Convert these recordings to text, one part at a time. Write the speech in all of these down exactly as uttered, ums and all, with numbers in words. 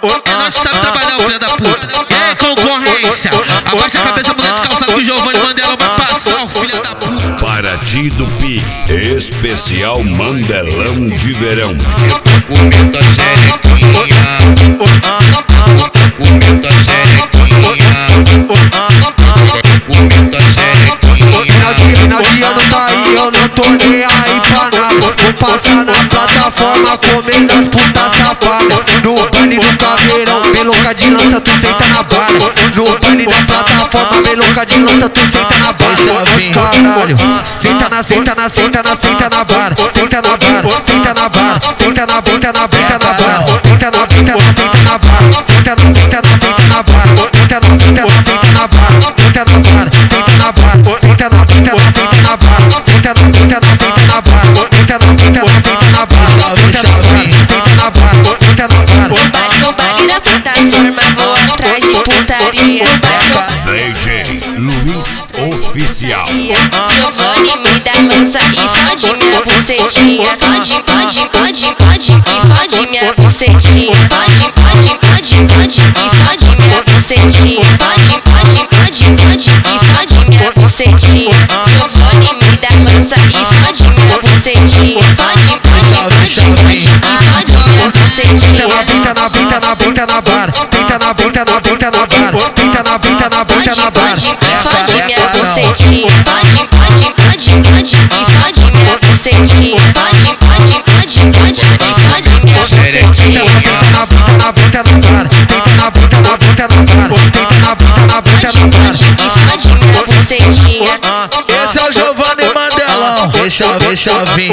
menor que sabe trabalhar, o filho da puta. E aí, concorrência? Abaixa a cabeça, mulher de calçado que o Giovanni Mandela vai passar, o filho da puta. Paraty do Pi, especial Mandelão de verão. Eu tô comendo a xerequinha, eu tô comendo a xerequinha, eu tô comendo a xerequinha. Final de ano tá aí, eu não tô nem aí pra nada. Vou passar na plataforma comendo as putas safadas. No baile do caveirão, bem louca de lança, tu senta na bala. No baile da plataforma, bem louca de lança, tu senta na bala. Caralho, senta na, senta na, senta na, senta na bar, senta na bar, senta na bar, senta na, senta na, senta na bar, senta na, senta na, senta na bar, senta na, senta na, senta na bar, senta na, senta na, senta na bar, senta na bar, senta na bar, senta na, senta na, senta na bar, senta na, senta na, senta na bar, senta na, senta na, senta na bar, senta na bar, senta na bar, senta na bar. No baile da plataforma vou atrás de putaria. D J Luiz Oficial. Giovanni me dá lança e fode minha bucetinha. Pode, pode, pode, pode e fode minha bucetinha. Pode, pode, pode, pode e fode minha bucetinha. Pode, pode, pode, pode e fode minha bucetinha. Giovanni me dá lança e fode minha bucetinha. Pode, pode, pode, pode e fode minha bucetinha. Tenta na, tenta na, tenta na bar, tenta na, tenta na, tenta na bar, tenta na, tenta na, tenta na bar. Pode, e fode minha bucetinha. Pode, pode, pode, pode e fode minha bucetinha. Pode, pode, pode, pode e fode minha bucetinha. Tenta na, tenta na, tenta na bar, tenta na, tenta na, tenta na bar, tenta na, tenta na, tenta na bar. Pode, e fode minha bucetinha. Esse é o Giovanni Mandelão. Deixa, deixa vir.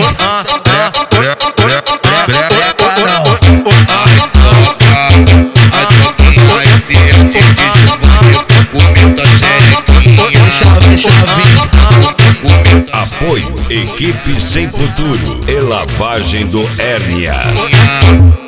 A troquinha é verde de Giovanni, eu tô comendo a xerequinha. Deixa, deixa vir. Apoio Equipe Sem Futuro e lavagem do hérnia. Xerequinha.